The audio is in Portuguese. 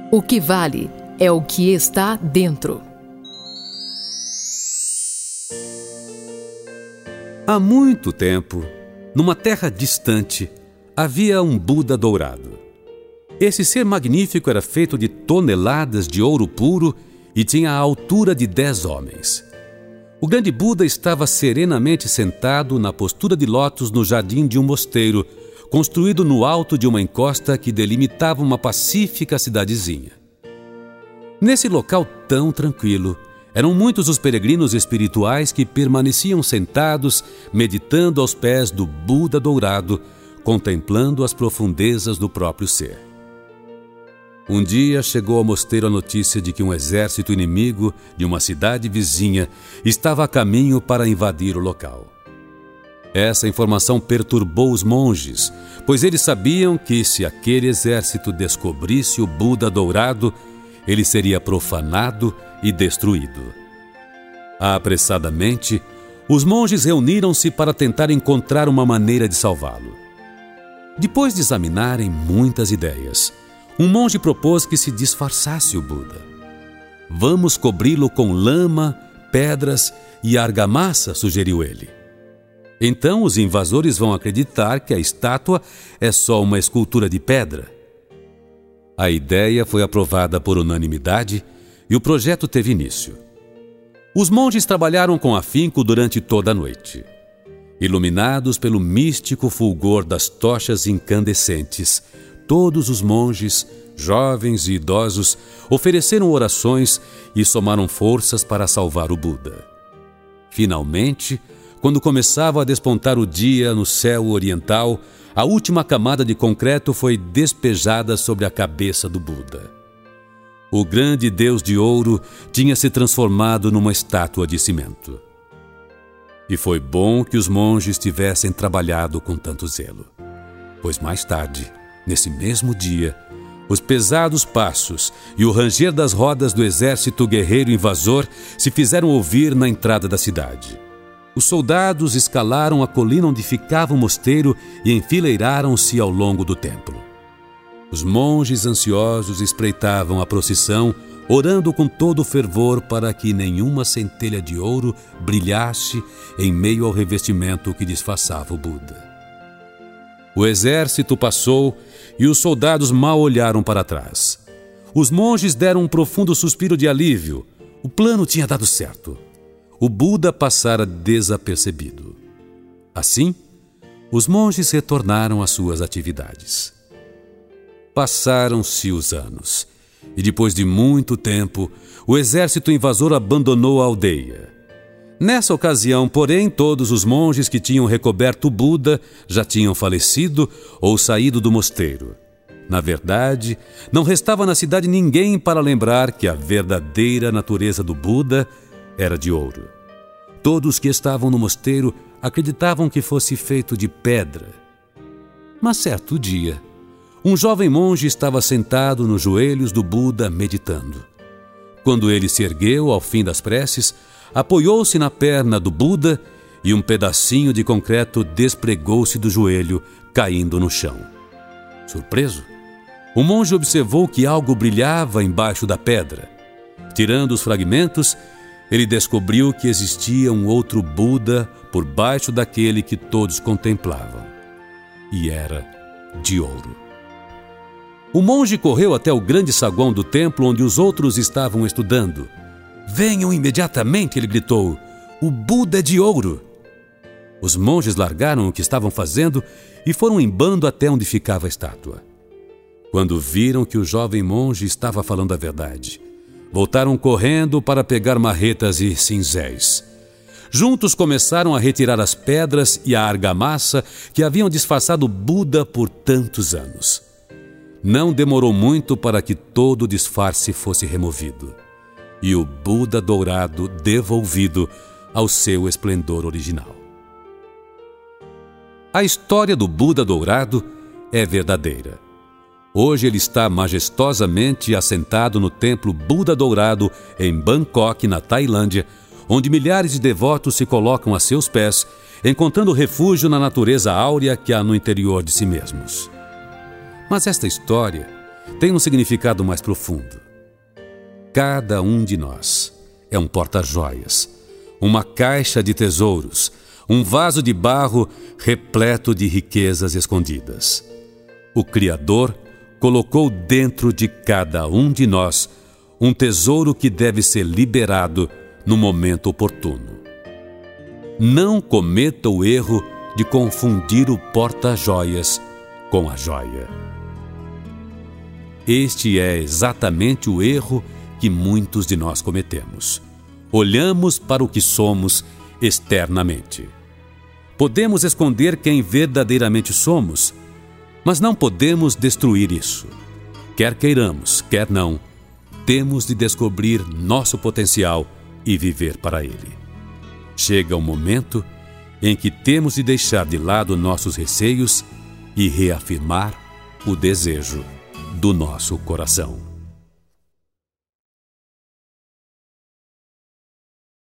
O que vale é o que está dentro. Há muito tempo, numa terra distante, havia um Buda dourado. Esse ser magnífico era feito de toneladas de ouro puro e tinha a altura de 10 homens. O grande Buda estava serenamente sentado na postura de lótus no jardim de um mosteiro, construído no alto de uma encosta que delimitava uma pacífica cidadezinha. Nesse local tão tranquilo, eram muitos os peregrinos espirituais que permaneciam sentados, meditando aos pés do Buda dourado, contemplando as profundezas do próprio ser. Um dia chegou ao mosteiro a notícia de que um exército inimigo de uma cidade vizinha estava a caminho para invadir o local. Essa informação perturbou os monges, pois eles sabiam que se aquele exército descobrisse o Buda dourado, ele seria profanado e destruído. Apressadamente, os monges reuniram-se para tentar encontrar uma maneira de salvá-lo. Depois de examinarem muitas ideias, um monge propôs que se disfarçasse o Buda. "Vamos cobri-lo com lama, pedras e argamassa", sugeriu ele. Então os invasores vão acreditar que a estátua é só uma escultura de pedra. A ideia foi aprovada por unanimidade e o projeto teve início. Os monges trabalharam com afinco durante toda a noite. Iluminados pelo místico fulgor das tochas incandescentes, todos os monges, jovens e idosos, ofereceram orações e somaram forças para salvar o Buda. Finalmente, quando começava a despontar o dia no céu oriental, a última camada de concreto foi despejada sobre a cabeça do Buda. O grande Deus de ouro tinha se transformado numa estátua de cimento. E foi bom que os monges tivessem trabalhado com tanto zelo, pois mais tarde, nesse mesmo dia, os pesados passos e o ranger das rodas do exército guerreiro invasor se fizeram ouvir na entrada da cidade. Os soldados escalaram a colina onde ficava o mosteiro e enfileiraram-se ao longo do templo. Os monges ansiosos espreitavam a procissão, orando com todo o fervor para que nenhuma centelha de ouro brilhasse em meio ao revestimento que disfarçava o Buda. O exército passou e os soldados mal olharam para trás. Os monges deram um profundo suspiro de alívio. O plano tinha dado certo. O Buda passara desapercebido. Assim, os monges retornaram às suas atividades. Passaram-se os anos, e depois de muito tempo, o exército invasor abandonou a aldeia. Nessa ocasião, porém, todos os monges que tinham recoberto o Buda já tinham falecido ou saído do mosteiro. Na verdade, não restava na cidade ninguém para lembrar que a verdadeira natureza do Buda era de ouro. Todos que estavam no mosteiro acreditavam que fosse feito de pedra. Mas certo dia, um jovem monge estava sentado nos joelhos do Buda meditando. Quando ele se ergueu ao fim das preces, apoiou-se na perna do Buda e um pedacinho de concreto despregou-se do joelho, caindo no chão. Surpreso, o monge observou que algo brilhava embaixo da pedra. Tirando os fragmentos, ele descobriu que existia um outro Buda por baixo daquele que todos contemplavam. E era de ouro. O monge correu até o grande saguão do templo onde os outros estavam estudando. "Venham imediatamente", ele gritou. "O Buda é de ouro." Os monges largaram o que estavam fazendo e foram em bando até onde ficava a estátua. Quando viram que o jovem monge estava falando a verdade, voltaram correndo para pegar marretas e cinzéis. Juntos começaram a retirar as pedras e a argamassa que haviam disfarçado Buda por tantos anos. Não demorou muito para que todo o disfarce fosse removido e o Buda dourado devolvido ao seu esplendor original. A história do Buda dourado é verdadeira. Hoje ele está majestosamente assentado no templo Buda dourado em Bangkok, na Tailândia, onde milhares de devotos se colocam a seus pés, encontrando refúgio na natureza áurea que há no interior de si mesmos. Mas esta história tem um significado mais profundo. Cada um de nós é um porta-joias, uma caixa de tesouros, um vaso de barro repleto de riquezas escondidas. O Criador colocou dentro de cada um de nós um tesouro que deve ser liberado no momento oportuno. Não cometa o erro de confundir o porta-joias com a joia. Este é exatamente o erro que muitos de nós cometemos. Olhamos para o que somos externamente. Podemos esconder quem verdadeiramente somos, mas não podemos destruir isso. Quer queiramos, quer não, temos de descobrir nosso potencial e viver para ele. Chega o momento em que temos de deixar de lado nossos receios e reafirmar o desejo do nosso coração.